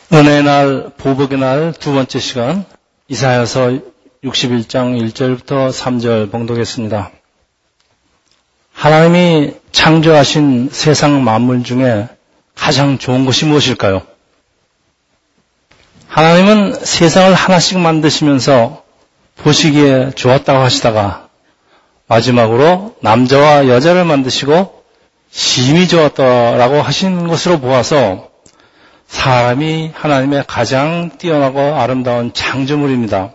은혜의 날, 보복의 날 두 번째 시간, 이사야서 61장 1절부터 3절 봉독했습니다. 하나님이 창조하신 세상 만물 중에 가장 좋은 것이 무엇일까요? 하나님은 세상을 하나씩 만드시면서 보시기에 좋았다고 하시다가 마지막으로 남자와 여자를 만드시고 심히 좋았다라고 하신 것으로 보아서 사람이 하나님의 가장 뛰어나고 아름다운 창조물입니다.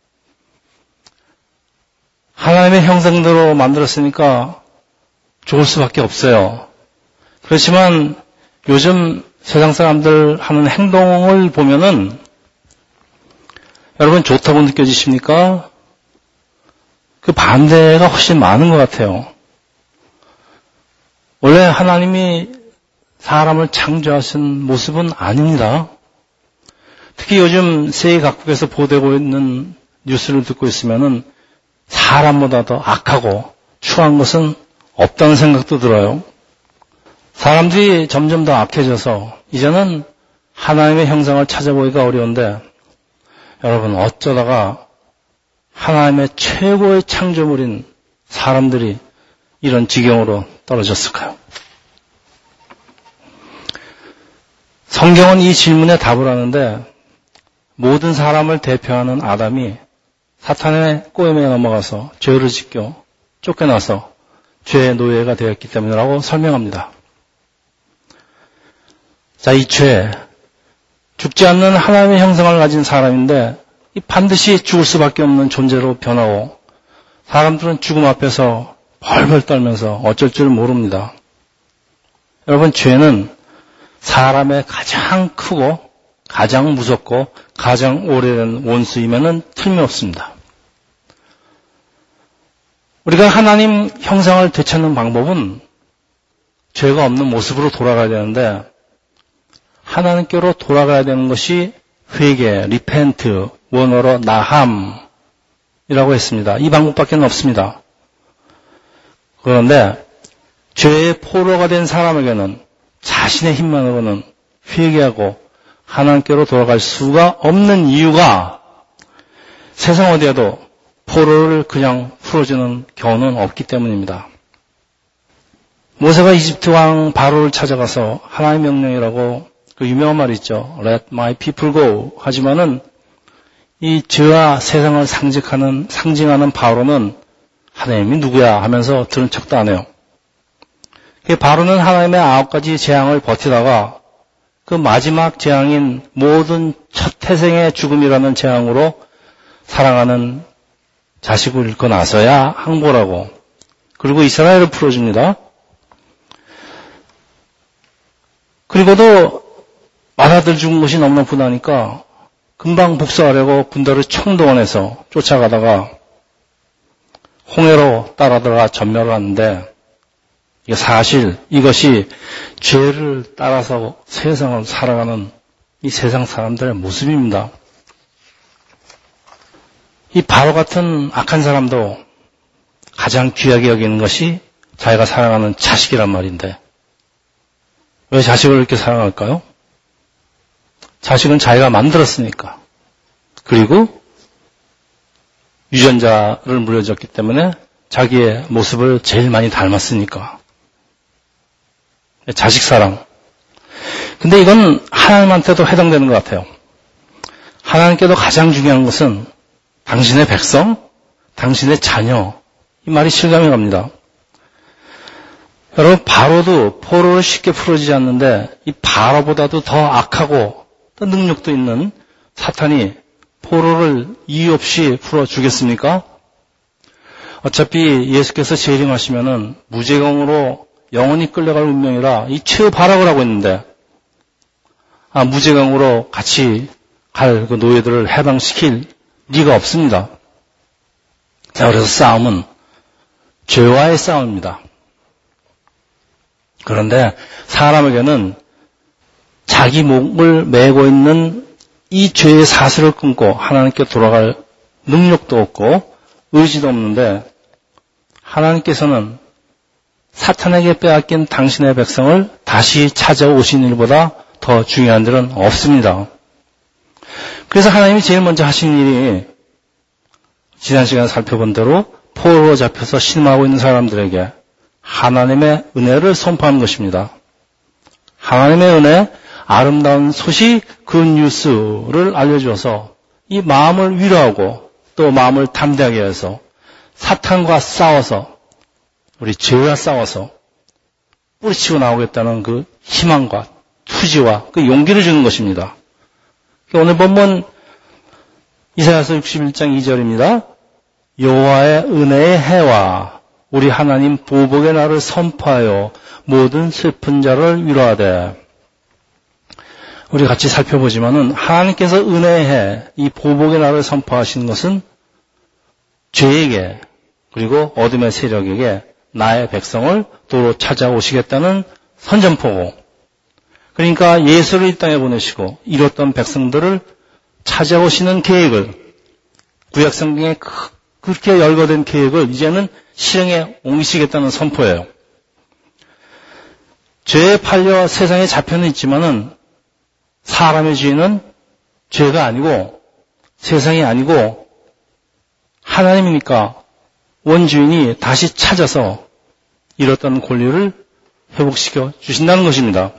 하나님의 형상대로 만들었으니까 좋을 수밖에 없어요. 그렇지만 요즘 세상 사람들 하는 행동을 보면은 여러분 좋다고 느껴지십니까? 그 반대가 훨씬 많은 것 같아요. 원래 하나님이 사람을 창조하신 모습은 아닙니다. 특히 요즘 세계 각국에서 보도되고 있는 뉴스를 듣고 있으면은 사람보다 더 악하고 추한 것은 없다는 생각도 들어요. 사람들이 점점 더 악해져서 이제는 하나님의 형상을 찾아보기가 어려운데 여러분 어쩌다가 하나님의 최고의 창조물인 사람들이 이런 지경으로 떨어졌을까요? 성경은 이 질문에 답을 하는데 모든 사람을 대표하는 아담이 사탄의 꼬임에 넘어가서 죄를 짓고 쫓겨나서 죄의 노예가 되었기 때문이라고 설명합니다. 자, 이 죄, 죽지 않는 하나님의 형상을 가진 사람인데 반드시 죽을 수밖에 없는 존재로 변하고 사람들은 죽음 앞에서 벌벌 떨면서 어쩔 줄 모릅니다. 여러분, 죄는 사람의 가장 크고 가장 무섭고 가장 오래된 원수이면은 틀림없습니다. 우리가 하나님 형상을 되찾는 방법은 죄가 없는 모습으로 돌아가야 되는데 하나님께로 돌아가야 되는 것이 회개, 리펜트, 원어로 나함이라고 했습니다. 이 방법밖에 없습니다. 그런데 죄의 포로가 된 사람에게는 자신의 힘만으로는 회개하고 하나님께로 돌아갈 수가 없는 이유가 세상 어디에도 포로를 그냥 풀어주는 경우는 없기 때문입니다. 모세가 이집트 왕 바로를 찾아가서 하나님의 명령이라고 그 유명한 말이 있죠. Let my people go. 하지만은 이 죄와 세상을 상징하는 바로는 하나님이 누구야 하면서 들은 척도 안 해요. 바로는 하나님의 9가지 재앙을 버티다가 그 마지막 재앙인 모든 첫 태생의 죽음이라는 재앙으로 사랑하는 자식을 잃고 나서야 항복하고 그리고 이스라엘을 풀어줍니다. 그리고도 맏아들 죽은 것이 너무나 분하니까 금방 복수하려고 군대를 총동원해서 쫓아가다가 홍해로 따라 들어가 전멸을 하는데 사실 이것이 죄를 따라서 세상을 살아가는 이 세상 사람들의 모습입니다. 이 바로 같은 악한 사람도 가장 귀하게 여기는 것이 자기가 사랑하는 자식이란 말인데 왜 자식을 이렇게 사랑할까요? 자식은 자기가 만들었으니까. 그리고 유전자를 물려줬기 때문에 자기의 모습을 제일 많이 닮았으니까. 자식 사랑. 근데 이건 하나님한테도 해당되는 것 같아요. 하나님께도 가장 중요한 것은 당신의 백성, 당신의 자녀. 이 말이 실감이 갑니다. 여러분, 바로도 포로를 쉽게 풀어지지 않는데 이 바로보다도 더 악하고 또 능력도 있는 사탄이 포로를 이유 없이 풀어주겠습니까? 어차피 예수께서 재림하시면은 무죄강으로 영원히 끌려갈 운명이라 이 최바락을 하고 있는데 무죄강으로 같이 갈 그 노예들을 해방시킬 리가 없습니다. 자, 그래서 싸움은 죄와의 싸움입니다. 그런데 사람에게는 자기 목을 메고 있는 이 죄의 사슬을 끊고 하나님께 돌아갈 능력도 없고 의지도 없는데 하나님께서는 사탄에게 빼앗긴 당신의 백성을 다시 찾아오신 일보다 더 중요한 일은 없습니다. 그래서 하나님이 제일 먼저 하신 일이 지난 시간에 살펴본 대로 포로로 잡혀서 신음하고 있는 사람들에게 하나님의 은혜를 선포하는 것입니다. 하나님의 은혜, 아름다운 소식, 그 뉴스를 알려주어서 이 마음을 위로하고 또 마음을 담대하게 해서 사탄과 싸워서 우리 죄와 싸워서 뿌리치고 나오겠다는 그 희망과 투지와 그 용기를 주는 것입니다. 오늘 본문 이사야서 61장 2절입니다. 여호와의 은혜의 해와 우리 하나님 보복의 날을 선포하여 모든 슬픈 자를 위로하되. 우리 같이 살펴보지만은 하나님께서 은혜의 해, 이 보복의 날을 선포하시는 것은 죄에게 그리고 어둠의 세력에게 나의 백성을 도로 찾아오시겠다는 선전포고, 그러니까 예수를 이 땅에 보내시고 잃었던 백성들을 찾아오시는 계획을, 구약성경에 그렇게 열거된 계획을 이제는 실행에 옮기시겠다는 선포예요. 죄에 팔려 세상에 잡혀는 있지만은 사람의 죄는 죄가 아니고 세상이 아니고 하나님이니까 원주인이 다시 찾아서 잃었던 권리를 회복시켜 주신다는 것입니다.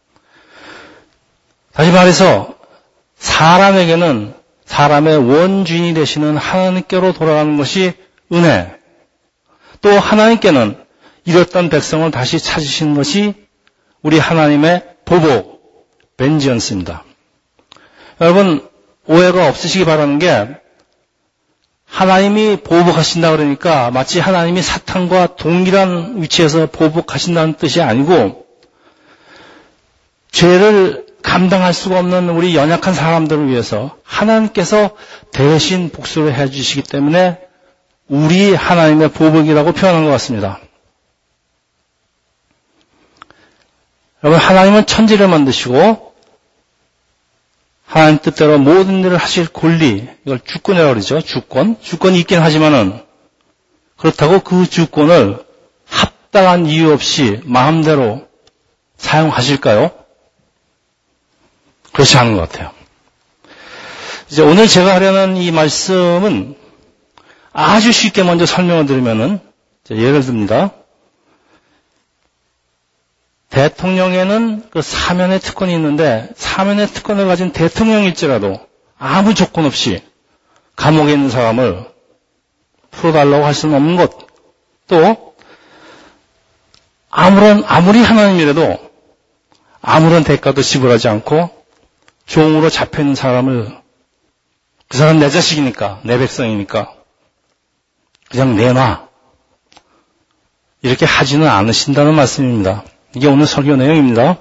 다시 말해서 사람에게는 사람의 원주인이 되시는 하나님께로 돌아가는 것이 은혜, 또 하나님께는 잃었던 백성을 다시 찾으시는 것이 우리 하나님의 보복, 벤지언스입니다. 여러분, 오해가 없으시기 바라는 게 하나님이 보복하신다 그러니까 마치 하나님이 사탄과 동일한 위치에서 보복하신다는 뜻이 아니고, 죄를 감당할 수가 없는 우리 연약한 사람들을 위해서 하나님께서 대신 복수를 해주시기 때문에 우리 하나님의 보복이라고 표현한 것 같습니다. 여러분, 하나님은 천지를 만드시고 하나님 뜻대로 모든 일을 하실 권리, 이걸 주권이라고 그러죠. 주권이 있긴 하지만은 그렇다고 그 주권을 합당한 이유 없이 마음대로 사용하실까요? 그렇지 않은 것 같아요. 이제 오늘 제가 하려는 이 말씀은 아주 쉽게 먼저 설명을 드리면은, 예를 듭니다. 대통령에는 그 사면의 특권이 있는데, 사면의 특권을 가진 대통령일지라도 아무 조건 없이 감옥에 있는 사람을 풀어달라고 할 수는 없는 것, 또 아무리 하나님이라도 아무런 대가도 지불하지 않고 종으로 잡혀있는 사람을, 그 사람 내 자식이니까, 내 백성이니까 그냥 내놔, 이렇게 하지는 않으신다는 말씀입니다. 이게 오늘 설교 내용입니다.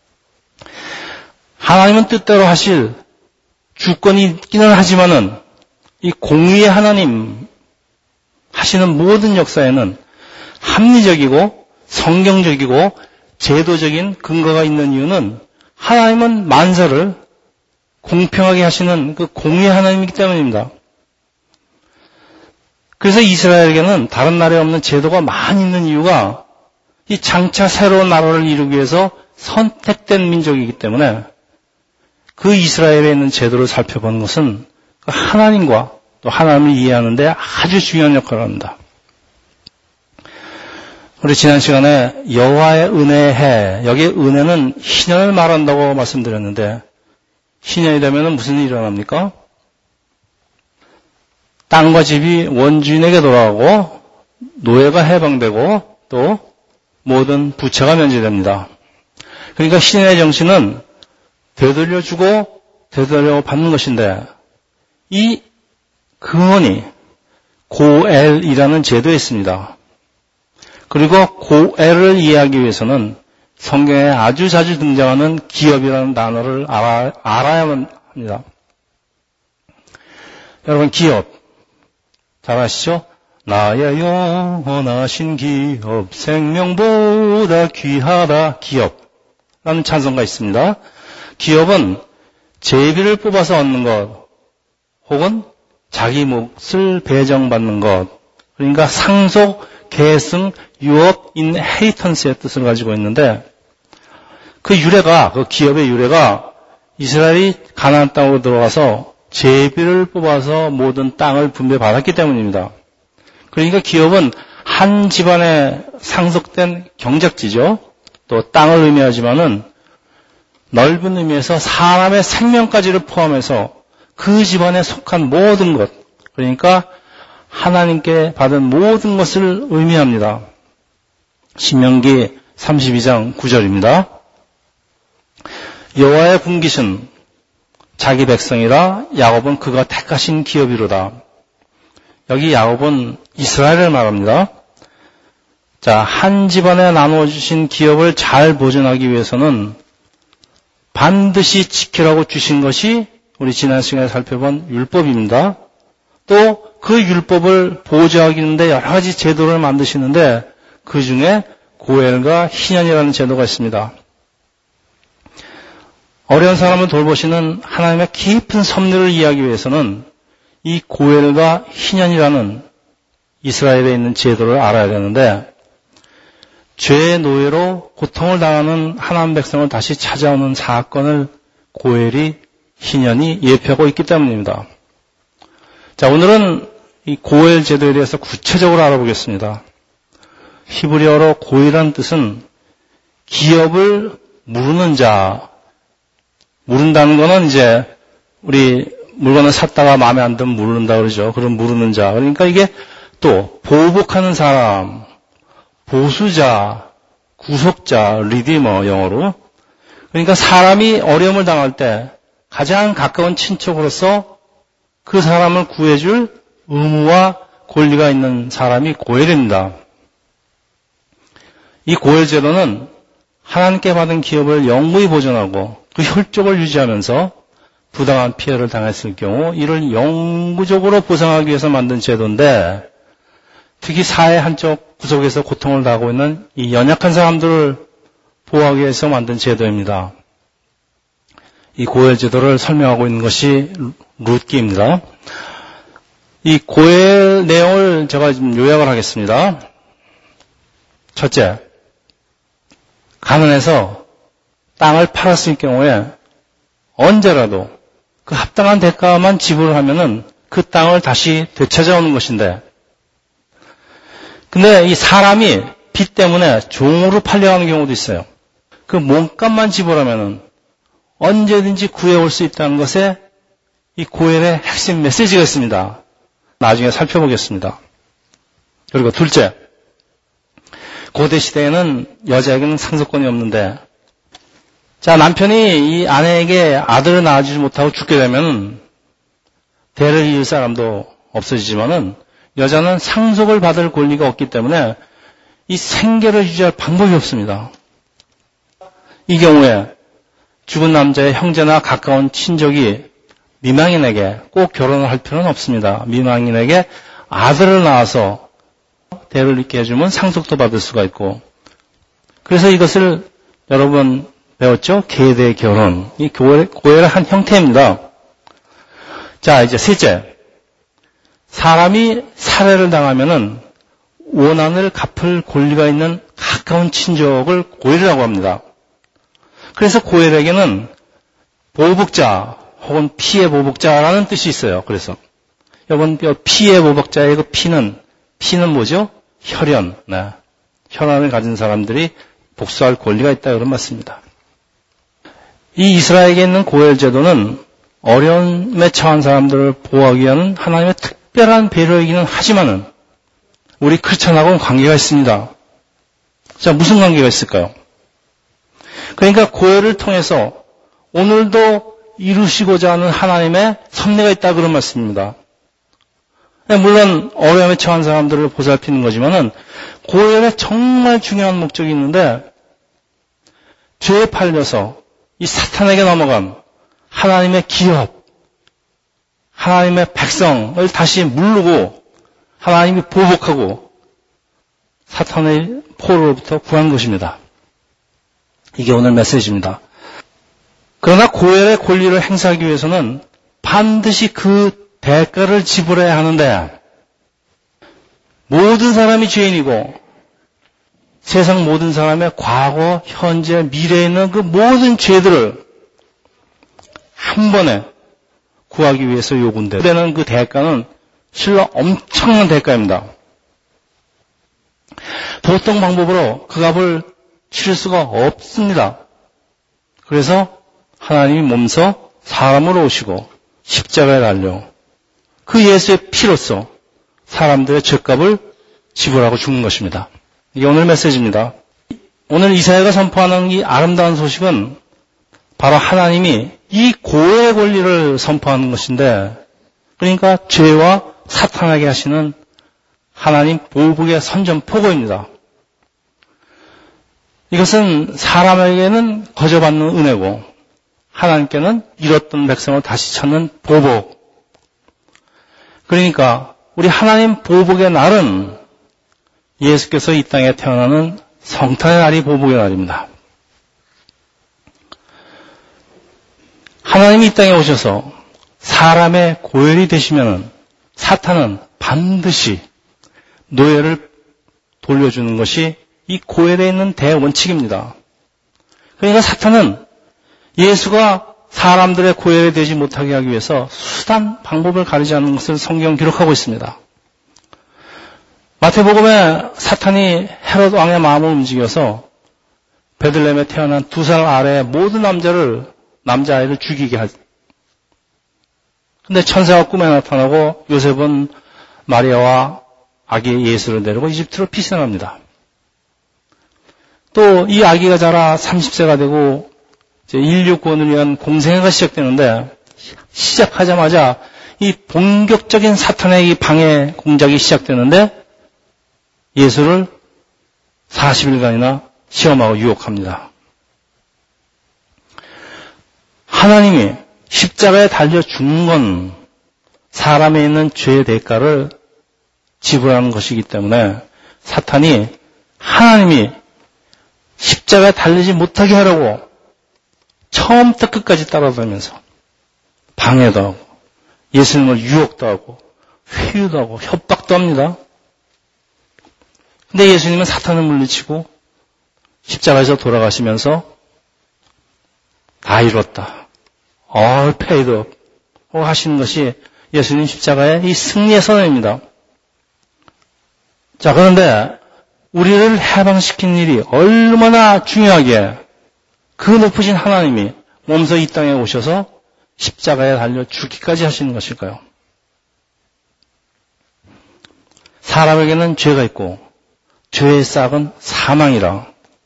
하나님은 뜻대로 하실 주권이 있기는 하지만은 이 공의의 하나님 하시는 모든 역사에는 합리적이고 성경적이고 제도적인 근거가 있는 이유는 하나님은 만사를 공평하게 하시는 그 공의의 하나님이기 때문입니다. 그래서 이스라엘에게는 다른 나라에 없는 제도가 많이 있는 이유가 이 장차 새로운 나라를 이루기 위해서 선택된 민족이기 때문에 그 이스라엘에 있는 제도를 살펴보는 것은 하나님과 또 하나님을 이해하는 데 아주 중요한 역할을 합니다. 우리 지난 시간에 여호와의 은혜의 해, 여기에 은혜는 희년을 말한다고 말씀드렸는데, 희년이 되면 무슨 일이 일어납니까? 땅과 집이 원주인에게 돌아가고 노예가 해방되고 또 모든 부채가 면제됩니다. 그러니까 희년의 정신은 되돌려주고 되돌려 받는 것인데, 이 근원이 고엘이라는 제도에 있습니다. 그리고 고엘을 이해하기 위해서는 성경에 아주 자주 등장하는 기업이라는 단어를 알아야만 합니다. 여러분, 기업 잘 아시죠? 나의 영원하신 기업 생명보다 귀하다, 기업라는 찬송가 있습니다. 기업은 제비를 뽑아서 얻는 것 혹은 자기 몫을 배정받는 것, 그러니까 상속, 계승, 유업, 인헤리턴스의 뜻을 가지고 있는데, 그 유래가, 그 기업의 유래가 이스라엘이 가나안 땅으로 들어가서 제비를 뽑아서 모든 땅을 분배받았기 때문입니다. 그러니까 기업은 한 집안에 상속된 경작지죠. 또 땅을 의미하지만은 넓은 의미에서 사람의 생명까지를 포함해서 그 집안에 속한 모든 것, 그러니까 하나님께 받은 모든 것을 의미합니다. 신명기 32장 9절입니다. 여호와의 분깃은 자기 백성이라 야곱은 그가 택하신 기업이로다. 여기 야곱은 이스라엘을 말합니다. 자, 한 집안에 나눠주신 기업을 잘 보존하기 위해서는 반드시 지키라고 주신 것이 우리 지난 시간에 살펴본 율법입니다. 또 그 율법을 보좌하기 위해 여러 가지 제도를 만드시는데 그 중에 고엘과 희년이라는 제도가 있습니다. 어려운 사람을 돌보시는 하나님의 깊은 섭리를 이해하기 위해서는 이 고엘과 희년이라는 이스라엘에 있는 제도를 알아야 되는데 죄의 노예로 고통을 당하는 하나님 백성을 다시 찾아오는 사건을 고엘이 희년이 예표하고 있기 때문입니다. 자, 오늘은 이 고엘 제도에 대해서 구체적으로 알아보겠습니다. 히브리어로 고엘이라는 뜻은 기업을 무르는 자, 무른다는 거는 이제 우리 물건을 샀다가 마음에 안 들면 무른다 그러죠. 그럼 무르는 자. 그러니까 이게 또 보복하는 사람, 보수자, 구속자, 리디머 영어로. 그러니까 사람이 어려움을 당할 때 가장 가까운 친척으로서 그 사람을 구해줄 의무와 권리가 있는 사람이 고엘입니다. 이 고엘 제도는 하나님께 받은 기업을 영구히 보존하고 그 혈족을 유지하면서 부당한 피해를 당했을 경우 이를 영구적으로 보상하기 위해서 만든 제도인데 특히 사회 한쪽 구석에서 고통을 당하고 있는 이 연약한 사람들을 보호하기 위해서 만든 제도입니다. 이 고엘 제도를 설명하고 있는 것이 룻기입니다. 이 고엘 내용을 제가 좀 요약을 하겠습니다. 첫째, 가난해서 땅을 팔았을 경우에 언제라도 그 합당한 대가만 지불을 하면은 그 땅을 다시 되찾아오는 것인데, 근데 이 사람이 빚 때문에 종으로 팔려가는 경우도 있어요. 그 몸값만 지불하면은 언제든지 구해올 수 있다는 것에 이 고엘의 핵심 메시지가 있습니다. 나중에 살펴보겠습니다. 그리고 둘째, 고대 시대에는 여자에게는 상속권이 없는데, 자, 남편이 이 아내에게 아들을 낳아주지 못하고 죽게 되면 대를 이을 사람도 없어지지만은 여자는 상속을 받을 권리가 없기 때문에 이 생계를 유지할 방법이 없습니다. 이 경우에 죽은 남자의 형제나 가까운 친족이 미망인에게 꼭 결혼을 할 필요는 없습니다. 미망인에게 아들을 낳아서 대를 잇게 해주면 상속도 받을 수가 있고, 그래서 이것을 여러 번 배웠죠? 계대 결혼. 이 고엘의 한 형태입니다. 자, 이제 셋째. 사람이 살해를 당하면은 원한을 갚을 권리가 있는 가까운 친족을 고엘이라고 합니다. 그래서 고엘에게는 보복자 혹은 피해 보복자라는 뜻이 있어요. 그래서 여러분 피해 보복자의 그 피는 뭐죠? 혈연. 네. 혈연을 가진 사람들이 복수할 권리가 있다 그런 말씀입니다. 이 이스라엘에 있는 고엘 제도는 어려움에 처한 사람들을 보호하기 위한 하나님의 특별한 배려이기는 하지만은 우리 크리스천하고는 관계가 있습니다. 자, 무슨 관계가 있을까요? 그러니까 고엘을 통해서 오늘도 이루시고자 하는 하나님의 섭리가 있다 그런 말씀입니다. 물론 어려움에 처한 사람들을 보살피는 거지만은 고엘에 정말 중요한 목적이 있는데, 죄에 팔려서 이 사탄에게 넘어간 하나님의 기업, 하나님의 백성을 다시 물르고 하나님이 보복하고 사탄의 포로로부터 구한 것입니다. 이게 오늘 메시지입니다. 그러나 고엘의 권리를 행사하기 위해서는 반드시 그 대가를 지불해야 하는데, 모든 사람이 죄인이고 세상 모든 사람의 과거, 현재, 미래에 있는 그 모든 죄들을 한 번에 구하기 위해서 요구인데 그때는 그 대가는 실로 엄청난 대가입니다. 보통 방법으로 그 값을 치를 수가 없습니다. 그래서 하나님이 몸소 사람으로 오시고 십자가에 달려 그 예수의 피로써 사람들의 죄값을 지불하고 죽는 것입니다. 이게 오늘 메시지입니다. 오늘 이사야가 선포하는 이 아름다운 소식은 바로 하나님이 이 고해의 권리를 선포하는 것인데, 그러니까 죄와 사탄에게 하시는 하나님 보복의 선전포고입니다. 이것은 사람에게는 거저받는 은혜고 하나님께는 잃었던 백성을 다시 찾는 보복. 그러니까 우리 하나님 보복의 날은 예수께서 이 땅에 태어나는 성탄의 날이 보복의 날입니다. 하나님이 이 땅에 오셔서 사람의 고혈이 되시면은 사탄은 반드시 노예를 돌려주는 것이 이 고혈에 있는 대원칙입니다. 그러니까 사탄은 예수가 사람들의 고혈이 되지 못하게 하기 위해서 수단, 방법을 가리지 않는 것을 성경은 기록하고 있습니다. 마태복음에 사탄이 헤롯 왕의 마음을 움직여서 베들레헴에 태어난 2살 아래의 모든 남자아이를 죽이게 하죠. 근데 천사가 꿈에 나타나고 요셉은 마리아와 아기 예수를 데리고 이집트로 피신합니다. 또 이 아기가 자라 30세가 되고 이제 인류 구원을 위한 공생애가 시작되는데 시작하자마자 이 본격적인 사탄의 이 방해 공작이 시작되는데 예수를 40일간이나 시험하고 유혹합니다. 하나님이 십자가에 달려 죽는 건 사람에 있는 죄의 대가를 지불하는 것이기 때문에 사탄이 하나님이 십자가에 달리지 못하게 하려고 처음부터 끝까지 따라다니면서 방해도 하고 예수님을 유혹도 하고 회유도 하고 협박도 합니다. 근데 예수님은 사탄을 물리치고 십자가에서 돌아가시면서 다 이뤘다. All paid up 하시는 것이 예수님 십자가의 이 승리의 선언입니다. 자, 그런데 우리를 해방시킨 일이 얼마나 중요하게 그 높으신 하나님이 몸소 이 땅에 오셔서 십자가에 달려 죽기까지 하시는 것일까요? 사람에게는 죄가 있고 죄의 싹은 사망이라.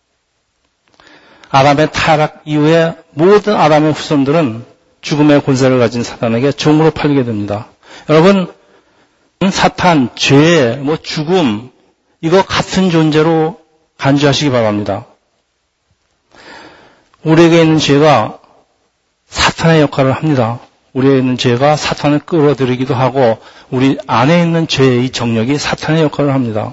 아담의 타락 이후에 모든 아담의 후손들은 죽음의 권세를 가진 사탄에게 종으로 팔리게 됩니다. 여러분, 사탄, 죄, 죽음, 이거 같은 존재로 간주하시기 바랍니다. 우리에게 있는 죄가 사탄의 역할을 합니다. 우리에게 있는 죄가 사탄을 끌어들이기도 하고 우리 안에 있는 죄의 정력이 사탄의 역할을 합니다.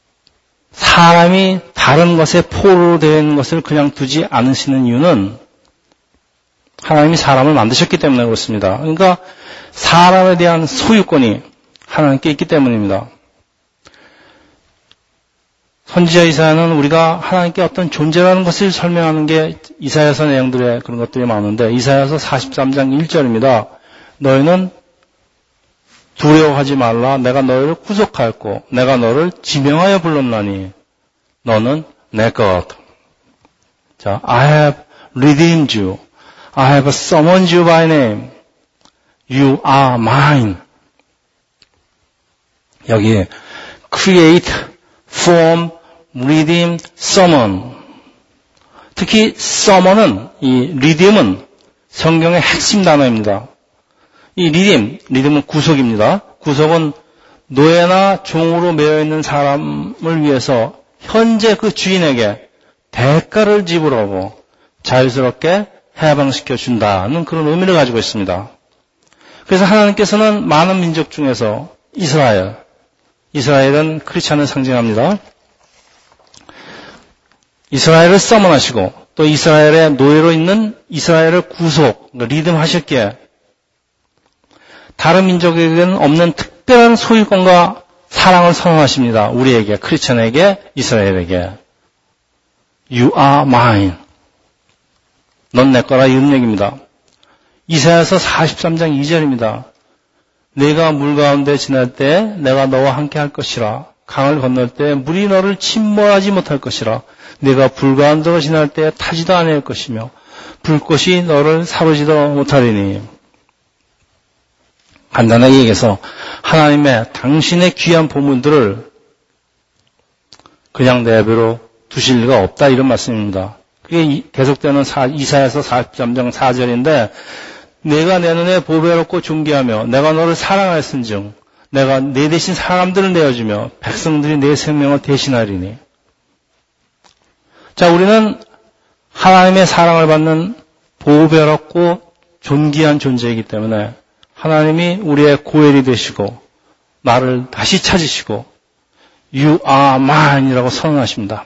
사람이 다른 것에 포로로 되어 있는 것을 그냥 두지 않으시는 이유는 하나님이 사람을 만드셨기 때문에 그렇습니다. 그러니까 사람에 대한 소유권이 하나님께 있기 때문입니다. 선지자 이사야는 우리가 하나님께 어떤 존재라는 것을 설명하는 게 이사야서 내용들의 그런 것들이 많은데 이사야서 43장 1절입니다. 너희는 두려워하지 말라. 내가 너희를 구속하였고 내가 너를 지명하여 불렀나니 너는 내 것. 자, I have redeemed you. I have summoned you by name. You are mine. 여기 create, form, redeem, summon. 특히 summon은 이 redeem은 성경의 핵심 단어입니다. 이 redeem은 구속입니다. 구속은 노예나 종으로 매여 있는 사람을 위해서 현재 그 주인에게 대가를 지불하고 자유스럽게 해방시켜 준다는 그런 의미를 가지고 있습니다. 그래서 하나님께서는 많은 민족 중에서 이스라엘은 크리스찬을 상징합니다. 이스라엘을 서먼하시고 또 이스라엘의 노예로 있는 이스라엘을 구속, 리듬하셨기에 다른 민족에게는 없는 특별한 소유권과 사랑을 선언하십니다. 우리에게, 크리스찬에게, 이스라엘에게. You are mine. 넌 내 거라 이런 얘기입니다. 이사야서 43장 2절입니다. 내가 물 가운데 지날 때 내가 너와 함께 할 것이라. 강을 건널 때 물이 너를 침몰하지 못할 것이라. 내가 불 가운데로 지날 때 타지도 아니할 것이며 불꽃이 너를 사르지도 못하리니. 간단하게 얘기해서 하나님의 당신의 귀한 보물들을 그냥 내버려 두실 리가 없다, 이런 말씀입니다. 그게 계속되는 이사야서 43장 4절인데 내가 내 눈에 보배롭고 존귀하며 내가 너를 사랑하였은즉 내가 내 대신 사람들을 내어주며 백성들이 내 생명을 대신하리니. 자, 우리는 하나님의 사랑을 받는 보배롭고 존귀한 존재이기 때문에 하나님이 우리의 고엘이 되시고 나를 다시 찾으시고 You are mine이라고 선언하십니다.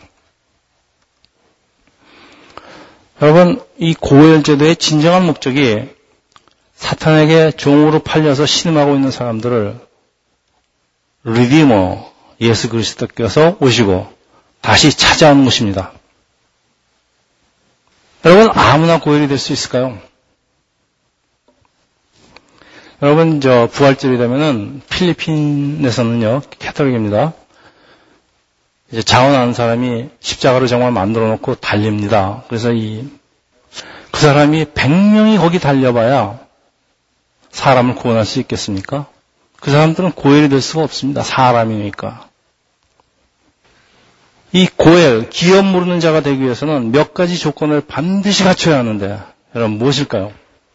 여러분, 이 고엘 제도의 진정한 목적이 사탄에게 종으로 팔려서 신음하고 있는 사람들을 리디머 예수 그리스도께서 오시고 다시 찾아오는 것입니다. 여러분, 아무나 고엘이 될 수 있을까요? 여러분, 부활절이 되면은 필리핀에서는요, 캐톨릭입니다. 이제 자원하는 사람이 십자가를 정말 만들어 놓고 달립니다. 그래서 그 사람이 100명이 거기 달려봐야 사람을 구원할 수 있겠습니까? 그 사람들은 고엘이 될 수가 없습니다. 사람이니까. 이 고엘, 기업 모르는 자가 되기 위해서는 몇 가지 조건을 반드시 갖춰야 하는데, 여러분 무엇일까요?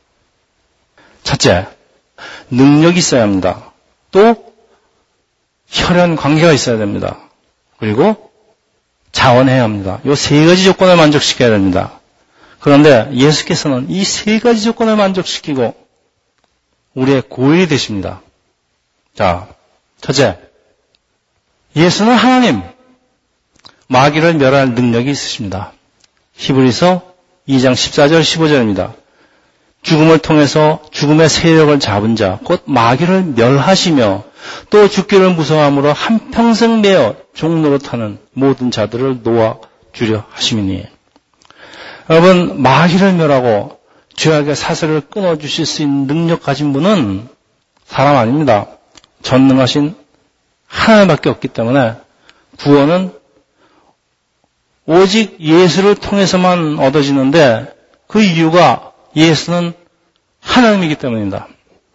첫째, 능력이 있어야 합니다. 또 혈연 관계가 있어야 됩니다. 그리고 자원해야 합니다. 이 세 가지 조건을 만족시켜야 됩니다. 그런데 예수께서는 이 세 가지 조건을 만족시키고 우리의 고엘이 되십니다. 자, 첫째, 예수는 하나님, 마귀를 멸할 능력이 있으십니다. 히브리서 2장 14절 15절입니다. 죽음을 통해서 죽음의 세력을 잡은 자, 곧 마귀를 멸하시며 또 죽기를 무서워함으로 한평생 매어 종노릇하는 모든 자들을 놓아주려 하심이니. 여러분, 마귀를 멸하고 죄악의 사슬을 끊어주실 수 있는 능력 가진 분은 사람 아닙니다. 전능하신 하나님밖에 없기 때문에 구원은 오직 예수를 통해서만 얻어지는데 그 이유가 예수는 하나님이기 때문입니다.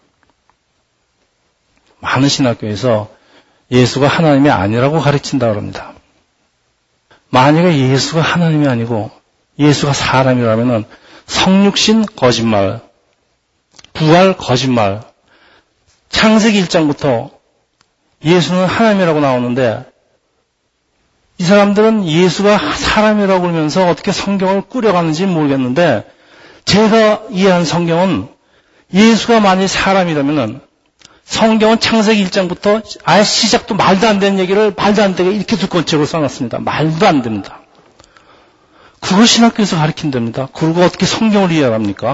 많은 신학교에서 예수가 하나님이 아니라고 가르친다고 합니다. 만약에 예수가 하나님이 아니고 예수가 사람이라면 성육신 거짓말, 부활 거짓말, 창세기 1장부터 예수는 하나님이라고 나오는데 이 사람들은 예수가 사람이라고 그러면서 어떻게 성경을 꾸려가는지 모르겠는데 제가 이해한 성경은 예수가 만일 사람이라면 성경은 창세기 1장부터 아예 시작도 말도 안 되는 얘기를 말도 안 되게 이렇게 두 권책으로 써놨습니다. 말도 안 됩니다. 그걸 신학교에서 가르친답니다. 그리고 어떻게 성경을 이해합니까?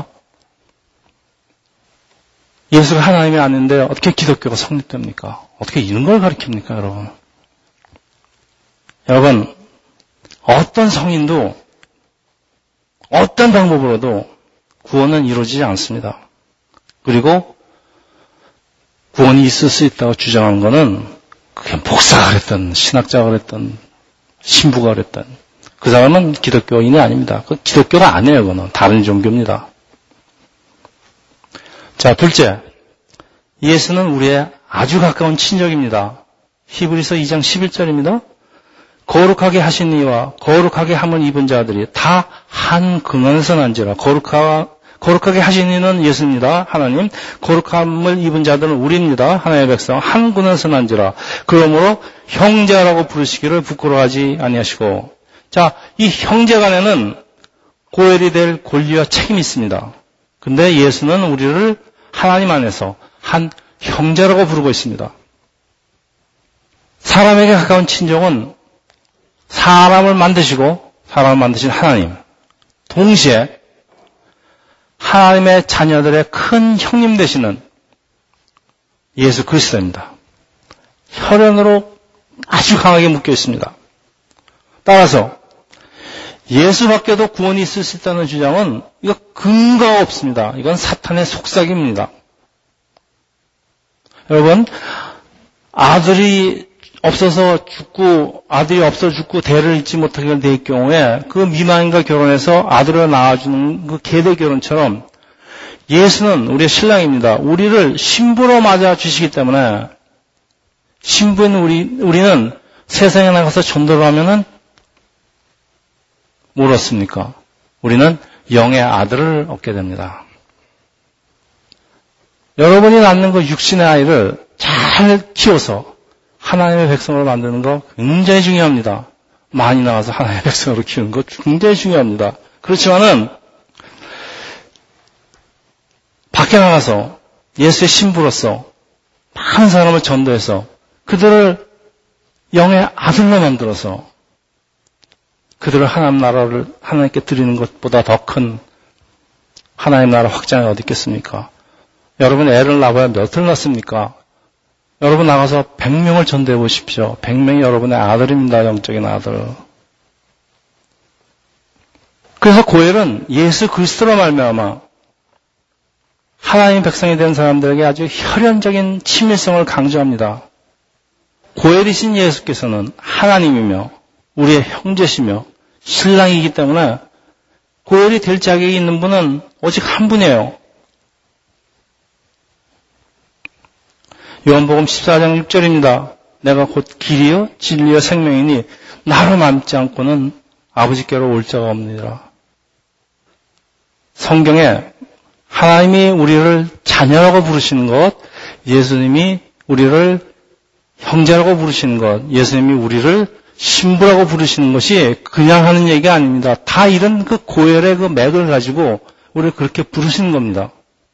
예수가 하나님이 아닌데 어떻게 기독교가 성립됩니까? 어떻게 이런 걸 가르칩니까, 여러분? 여러분, 어떤 성인도 어떤 방법으로도 구원은 이루어지지 않습니다. 그리고 구원이 있을 수 있다고 주장하는 것은 그게 목사가 그랬던, 신학자가 그랬던, 신부가 그랬던 그 사람은 기독교인이 아닙니다. 그 기독교가 아니에요. 그거는 다른 종교입니다. 자, 둘째, 예수는 우리의 아주 가까운 친족입니다. 히브리서 2장 11절입니다. 거룩하게 하신 이와 거룩하게 함을 입은 자들이 다 한 근원에서 난지라. 거룩하게 하신 이는 예수입니다. 하나님. 거룩함을 입은 자들은 우리입니다. 하나님의 백성. 한 근원에서 난지라. 그러므로 형제라고 부르시기를 부끄러워하지 아니하시고. 자, 이 형제간에는 고엘이 될 권리와 책임이 있습니다. 근데 예수는 우리를 하나님 안에서 한 형제라고 부르고 있습니다. 사람에게 가까운 친족은 사람을 만드시고 사람을 만드신 하나님, 동시에 하나님의 자녀들의 큰 형님 되시는 예수 그리스도입니다. 혈연으로 아주 강하게 묶여 있습니다. 따라서 예수밖에도 구원이 있을 수 있다는 주장은 이거 근거가 없습니다. 이건 사탄의 속삭임입니다. 여러분, 아들이 없어서 죽고 대를 잊지 못하게 될 경우에 그 미망인과 결혼해서 아들을 낳아주는 그 계대 결혼처럼 예수는 우리의 신랑입니다. 우리를 신부로 맞아주시기 때문에 신부인 우리는 세상에 나가서 전도를 하면은 뭘 얻습니까? 우리는 영의 아들을 얻게 됩니다. 여러분이 낳는 그 육신의 아이를 잘 키워서 하나님의 백성으로 만드는 거 굉장히 중요합니다. 많이 나와서 하나님의 백성으로 키우는 거 굉장히 중요합니다. 그렇지만은 밖에 나가서 예수의 신부로서 많은 사람을 전도해서 그들을 영의 아들로 만들어서 그들을 하나님 나라를 하나님께 드리는 것보다 더 큰 하나님 나라 확장이 어디 있겠습니까? 여러분 애를 낳아야 몇을 낳습니까? 여러분 나가서 100명을 전도해 보십시오. 100명이 여러분의 아들입니다. 영적인 아들. 그래서 고엘은 예수 그리스도로 말미암아 하나님 백성이 된 사람들에게 아주 혈연적인 친밀성을 강조합니다. 고엘이신 예수께서는 하나님이며 우리의 형제시며 신랑이기 때문에 고엘이 될 자격이 있는 분은 오직 한 분이에요. 요한복음 14장 6절입니다. 내가 곧 길이요 진리요 생명이니 나로 남지 않고는 아버지께로 올 자가 없느니라. 성경에 하나님이 우리를 자녀라고 부르시는 것, 예수님이 우리를 형제라고 부르시는 것, 예수님이 우리를 신부라고 부르시는 것이 그냥 하는 얘기가 아닙니다. 다 이런 그 고열의 그 맥을 가지고 우리를 그렇게 부르시는 겁니다.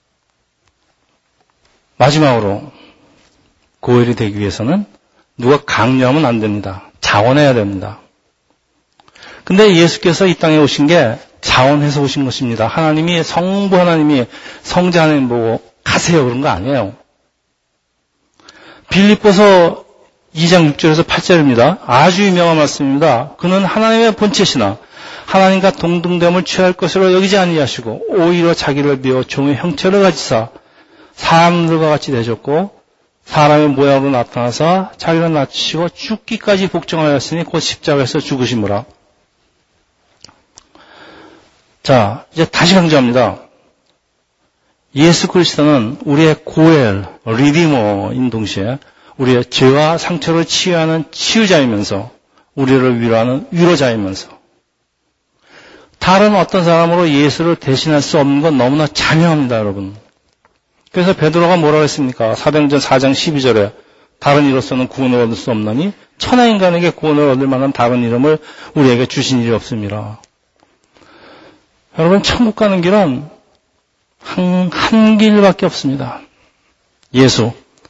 마지막으로 고열이 되기 위해서는 누가 강요하면 안 됩니다. 자원해야 됩니다. 근데 예수께서 이 땅에 오신 게 자원해서 오신 것입니다. 하나님이 성부 하나님이 성자 하나님 보고 가세요 그런 거 아니에요. 빌립보서 2장 6절에서 8절입니다. 아주 유명한 말씀입니다. 그는 하나님의 본체시나 하나님과 동등됨을 취할 것으로 여기지 아니하시고 오히려 자기를 비워 종의 형체를 가지사 사람들과 같이 되셨고 사람의 모양으로 나타나서 자기를 낮추시고 죽기까지 복종하였으니 곧 십자가에서 죽으시므라. 자, 이제 다시 강조합니다. 예수 그리스도는 우리의 고엘, 리디머인 동시에 우리의 죄와 상처를 치유하는 치유자이면서 우리를 위로하는 위로자이면서 다른 어떤 사람으로 예수를 대신할 수 없는 건 너무나 자명합니다, 여러분. 그래서 베드로가 뭐라고 했습니까? 사도행전 4장 12절에 다른 이로서는 구원을 얻을 수 없나니 천하 인간에게 구원을 얻을 만한 다른 이름을 우리에게 주신 일이 없습니다. 여러분, 천국 가는 길은 한 길밖에 없습니다. 예수.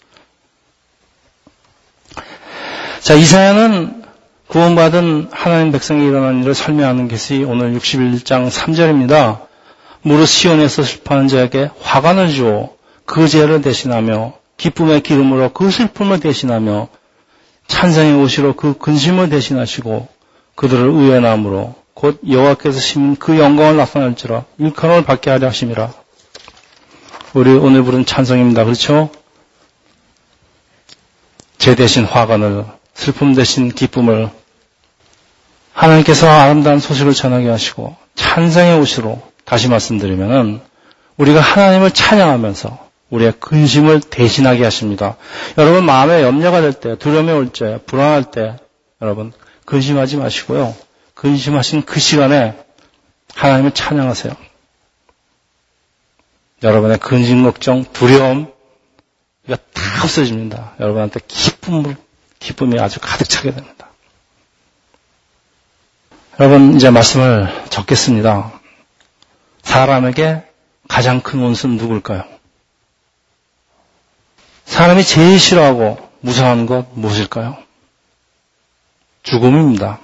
자, 이사야는 구원받은 하나님 백성이 일어난 일을 설명하는 것이 오늘 61장 3절입니다. 무릇 시온에서 슬퍼하는 자에게 화관을 주어 그 죄를 대신하며 기쁨의 기름으로 그 슬픔을 대신하며 찬송의 옷으로 그 근심을 대신하시고 그들을 의연함으로 곧 여호와께서 심은 그 영광을 나타낼지라 일컬음을 받게 하려 하심이라. 우리 오늘 부른 찬송입니다. 그렇죠? 죄 대신 화관을, 슬픔 대신 기쁨을 하나님께서 아름다운 소식을 전하게 하시고 찬송의 옷으로, 다시 말씀드리면은 우리가 하나님을 찬양하면서 우리의 근심을 대신하게 하십니다. 여러분 마음에 염려가 될 때, 두려움이 올 때, 불안할 때 여러분 근심하지 마시고요. 근심하신 그 시간에 하나님을 찬양하세요. 여러분의 근심, 걱정, 두려움 이거 다 없어집니다. 여러분한테 기쁨이 아주 가득 차게 됩니다. 여러분 이제 말씀을 적겠습니다. 사람에게 가장 큰 원수는 누굴까요? 사람이 제일 싫어하고 무서워하는 것 무엇일까요? 죽음입니다.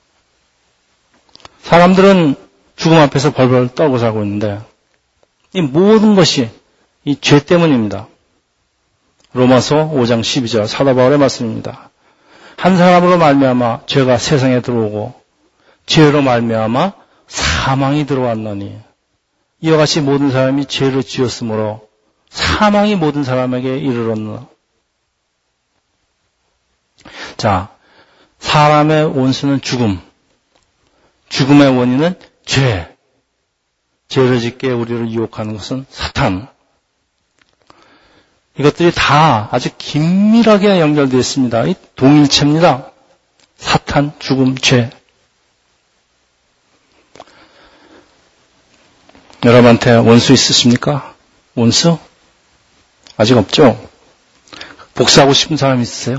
사람들은 죽음 앞에서 벌벌 떨고 살고 있는데 이 모든 것이 이 죄 때문입니다. 로마서 5장 12절 사도 바울의 말씀입니다. 한 사람으로 말미암아 죄가 세상에 들어오고 죄로 말미암아 사망이 들어왔나니 이와 같이 모든 사람이 죄를 지었으므로 사망이 모든 사람에게 이르렀노라. 자, 사람의 원수는 죽음, 죽음의 원인은 죄, 죄를 짓게 우리를 유혹하는 것은 사탄. 이것들이 다 아주 긴밀하게 연결되어 있습니다. 이 동일체입니다. 사탄, 죽음, 죄. 여러분한테 원수 있으십니까? 원수? 아직 없죠? 복수하고 싶은 사람 있으세요?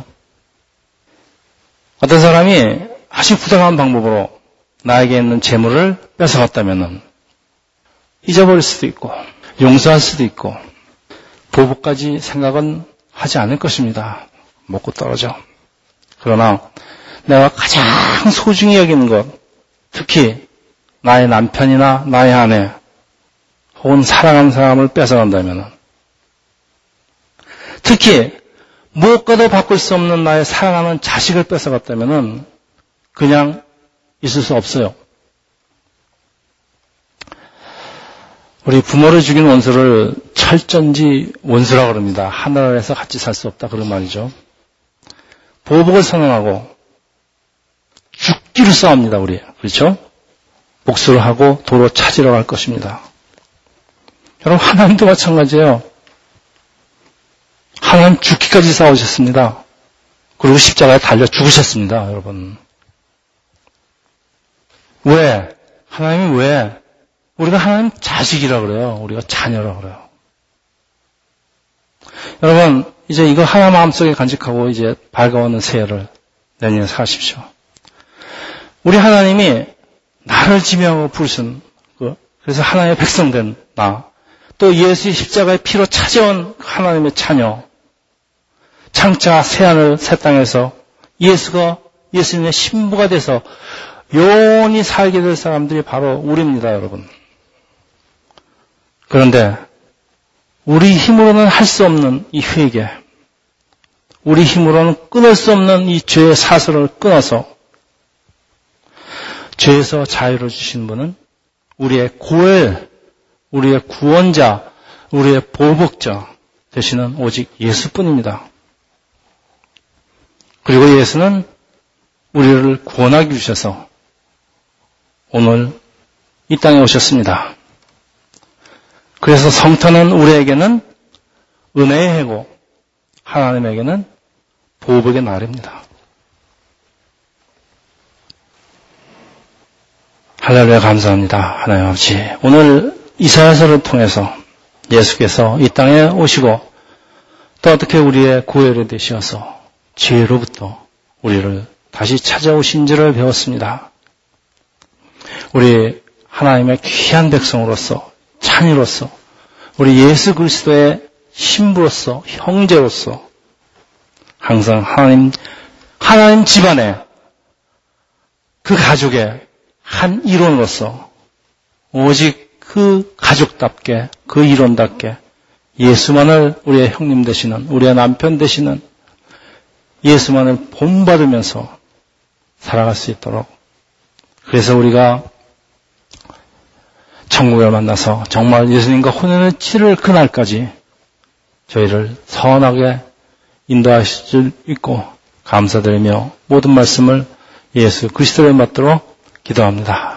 어떤 사람이 아주 부당한 방법으로 나에게 있는 재물을 뺏어갔다면 잊어버릴 수도 있고 용서할 수도 있고 보복까지 생각은 하지 않을 것입니다. 먹고 떨어져. 그러나 내가 가장 소중히 여기는 것, 특히 나의 남편이나 나의 아내 혹은 사랑하는 사람을 뺏어간다면, 특히 무엇과도 바꿀 수 없는 나의 사랑하는 자식을 뺏어갔다면 그냥 있을 수 없어요. 우리 부모를 죽인 원수를 철전지 원수라고 그럽니다. 하늘에서 같이 살 수 없다 그런 말이죠. 보복을 선언하고 죽기로 싸웁니다. 우리. 그렇죠? 복수를 하고 도로 찾으러 갈 것입니다. 여러분, 하나님도 마찬가지예요. 하나님 죽기까지 싸우셨습니다. 그리고 십자가에 달려 죽으셨습니다. 여러분. 왜? 하나님이 왜? 우리가 하나님 자식이라 그래요. 우리가 자녀라 그래요. 여러분, 이제 이거 하나 마음속에 간직하고 이제 밝아오는 새해를 내년에 사십시오. 우리 하나님이 나를 지명하고 부르신 그래서 하나님의 백성된 나, 또 예수의 십자가의 피로 찾아온 하나님의 자녀, 장차 새하늘 새 땅에서 예수님의 신부가 돼서 영원히 살게 될 사람들이 바로 우리입니다, 여러분. 그런데 우리 힘으로는 할 수 없는 이 회개, 우리 힘으로는 끊을 수 없는 이 죄의 사슬을 끊어서 죄에서 자유를 주신 분은 우리의 고엘, 우리의 구원자, 우리의 보복자 되시는 오직 예수뿐입니다. 그리고 예수는 우리를 구원하기 위해서 오늘 이 땅에 오셨습니다. 그래서 성탄은 우리에게는 은혜의 해고, 하나님에게는 보복의 날입니다. 할렐루야, 감사합니다. 하나님 아버지, 오늘 이사야서를 통해서 예수께서 이 땅에 오시고 또 어떻게 우리의 구원이 되셔서 죄로부터 우리를 다시 찾아오신지를 배웠습니다. 우리 하나님의 귀한 백성으로서, 자녀로서, 우리 예수 그리스도의 신부로서, 형제로서 항상 하나님 집안의 그 가족의 한 일원으로서 오직 그 가족답게, 그 일원답게 예수만을 우리의 형님 되시는, 우리의 남편 되시는 예수만을 본받으면서 살아갈 수 있도록, 그래서 우리가 천국을 만나서 정말 예수님과 혼연을 치를 그날까지 저희를 선하게 인도하실 줄 믿고 감사드리며 모든 말씀을 예수 그리스도를 받들어 기도합니다.